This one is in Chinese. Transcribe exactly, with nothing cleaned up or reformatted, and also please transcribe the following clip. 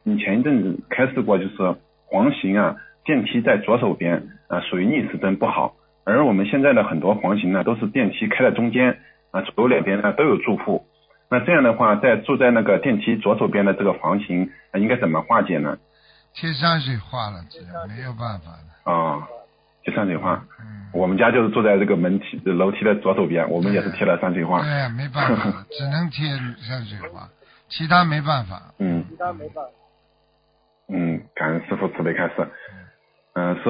你前一阵子开示过，就是黄型啊，电梯在左手边啊，属于逆时针不好。而我们现在的很多黄型呢，都是电梯开在中间啊，左右两边呢都有住户。那这样的话，在住在那个电梯左手边的这个黄型，啊、应该怎么化解呢？ 贴山水画了，这没有办法的。 啊，贴山水画。 嗯， 我们家就是住在这个门梯楼梯的左手边，我们也是贴了山水画。 对，没办法了，只能贴山水画，其他没办法。 嗯。嗯，感恩师傅慈悲开示。嗯、呃，师